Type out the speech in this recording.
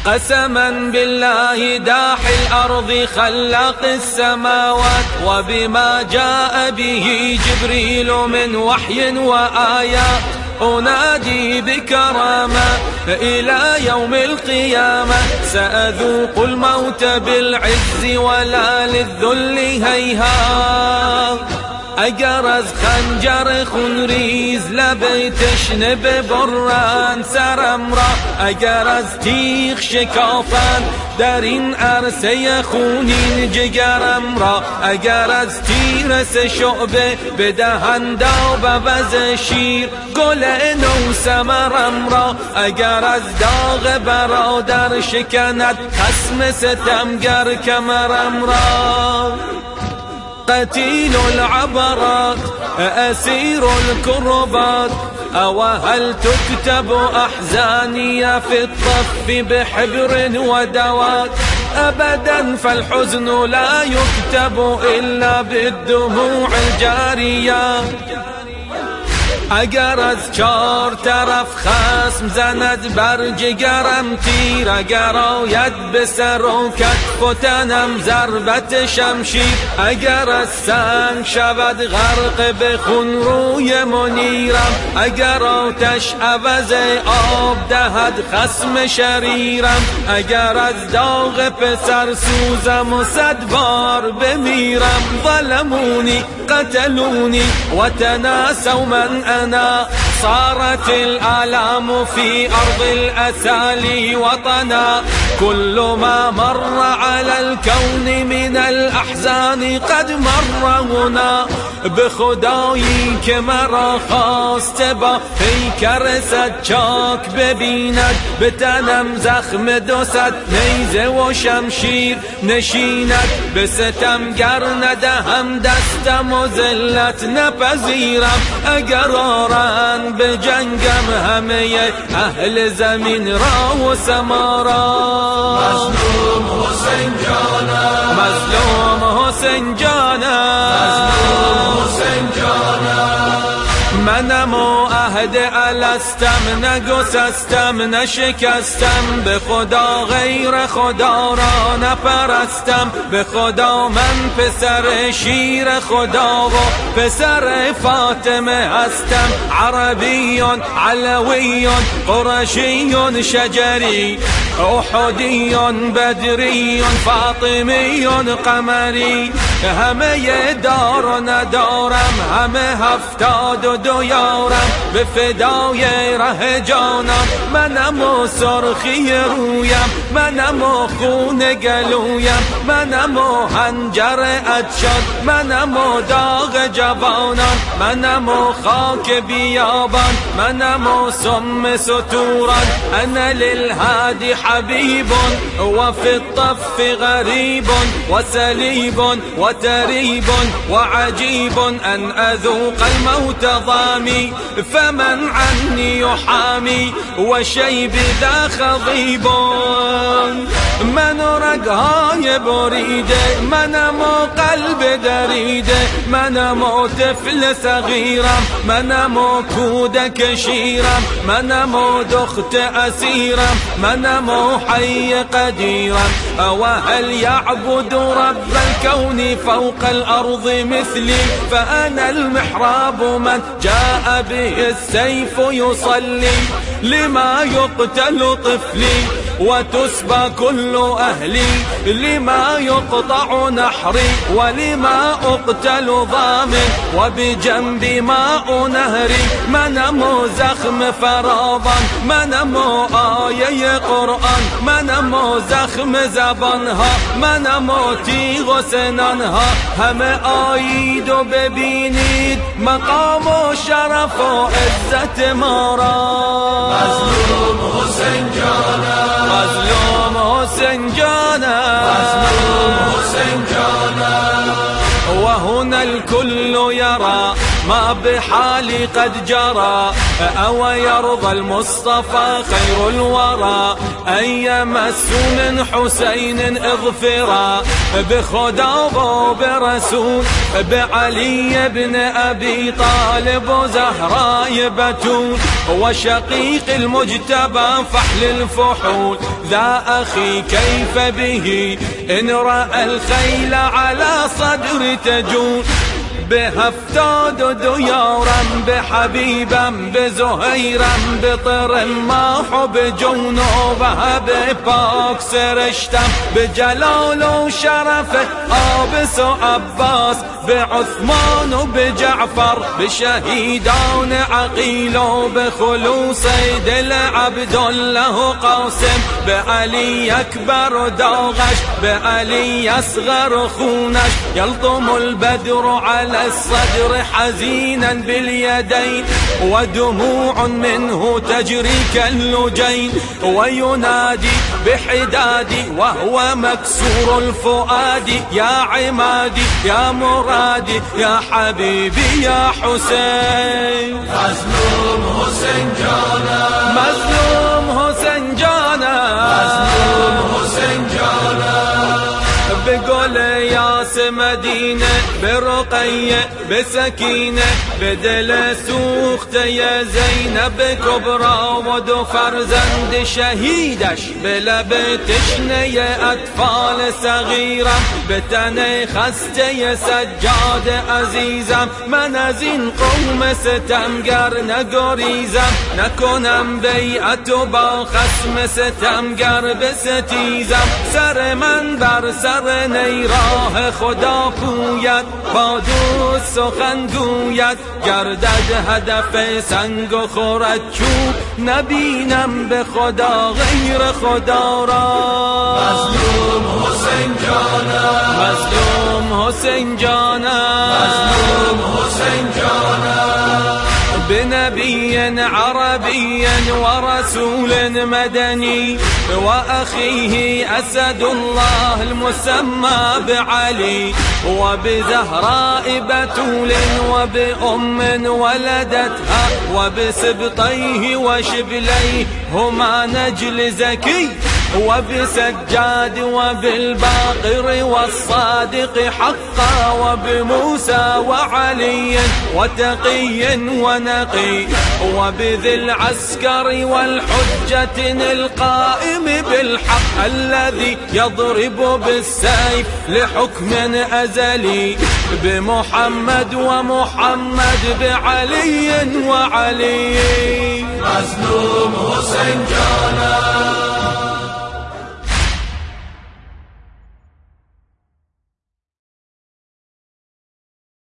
قسما بالله داحي الأرض خلاق السماوات، وبما جاء به جبريل من وحي وآيات، أنادي بكرامة إلى يوم القيامة، سأذوق الموت بالعز ولا للذل هيهات. اگر از خنجر خونریز لب تشنه ببرند سرم را، اگر از تیغ شکافند در این عرصه خونین جگرم را، اگر از تیر سه شعبه بدهند به عوض شیر گل نو ثمرم را، اگر از داغ برادر شکند خصم ستمگر کمرم را. قتيل العبرات أسير الكربات، أو هل تكتب أحزاني في الطف بحبر ودوات؟ أبدا فالحزن لا يكتب إلا بالدموع الجارية. اگر از چار طرف خصم زند بر جگرم تیر، اگر آید به سر و کتف و تنم ضربت شمشیر، اگر از سنگ شود غرق به خون روی منیرم، اگر آتش عوض آب دهد خصم شریرم، اگر از داغ پسر سوزم و 100 بار بمیرم. ظلموني قتلوني وتناسوا من أنا، صارت الآلام في أرض الأسالي وطنا، كل ما مر على الكون من الأحزان قد مر هنا. به خدایی که مرا خواسته با پیکر 100 چاک ببیند، به تنم زخم 200 نیزه و شمشیر نشیند، به ستمگر ندهم دستم و ذلت نپذیرم. اگر آرند به جنگم همه اهل زمین را و سما را. مظلوم حسین جانم، مظلوم حسین جانم، مظلوم حسین جانم. منم و عهد الستم، نگسستم نشکستم، به خدا غیر خدا را نپرستم، به خدا من پسر شیر خدا و پسر فاطمه هستم. عربی علوی قرشی شجری، احدی بدری فاطمی قمری، همه دار و ندارم، همه 72 یارم، به فدای ره جانم. منم و سرخی رویم، منم و خون گلویم، منم و حنجر ادشاد، منم و داغ جوانان، منم و خاک بیابان، منم و سم ستوران. انا للهادي حبيب وفي الطف غريب وسليب وتريب وعجيب أن أذوق الموت ضامي، فمن عني يحامي وشيب ذا خضيب. من رگهای بریده، منم و قلب دریده، منم و طفل صغیرم، منم و کودک شیرم، منم و دخت اسیرم، منم و حی قدیرم. او هل يعبد رب الكون فوق الأرض مثلي؟ فأنا المحراب من جاء به السيف يصلي، لما يقتل طفلي وتسبى كل أهلي، لما يقطع نحري ولما أقتل ضامن وبجنب ماء نهري. منم زخم فراوان، منم آیه قرآن، منم زخم زبانها، منم تیغ و سنانها. همه آیید و ببینید مقام و شرف و عزت ما را. مظلوم حسین جانم، مظلوم حسین جانم، مظلوم حسین جانم. وهنا الكل يرى ما بحالي قد جرى، أو يرضى المصطفى خير الورى أن يمسوا من حسين اظفرا بخدا وبرسول بعلي بن أبي طالب وزهراء بتول وشقيق المجتبى فحل الفحول ذا أخي كيف به إن رأى الخيل على صدر تجول بهفتاد ديارا بحبيبا بزهيرا بطر ما حب جونه وبهب سرشتم بجلال وشرفه آبس وعباس بعثمان وبجعفر بشهيدان عقيل وبخلوص دل عبد الله قاسم بعلي أكبر داغش بعلي أصغر خونش يلطم البدر على الصدر حزينا باليدين ودموع منه تجري كاللجين وينادي بحدادي وهو مكسور الفؤاد يا عمادي يا مرادي يا حبيبي يا حسين مظلوم حسين جانا مظلوم حسين جانا مظلوم حسين جانا بقول ياس مدينة برقية بسكينة بدل سوخت يا زينب كبرى ودو فرزند شهيدش بلبتش يا أطفال صغيرة بتني خست يا سجاد عزيزم من از این قوم ستمگر نگریزم نکنم بیعت با خصم ستمگر بستیزم سر من بر سر نیراه خدا پوید با دوست سخن گوید گردد هدف سنگ و خورد چوب نبینم به خدا غیر خدا را مظلوم حسین جانا مظلوم حسین جانا مظلوم حسین جانا بنبي عربي ورسول مدني وأخيه أسد الله المسمى بعلي وبزهراء بتول وبأم ولدتها وبسبطيه وشبليه هما نجل زكي وبسجاد وبالباقر والصادق حقا وبموسى وعلي وتقي ونقي وبذي العسكر والحجة القائم بالحق الذي يضرب بالسيف لحكم أزلي بمحمد ومحمد بعلي وعلي مظلوم حسين جانا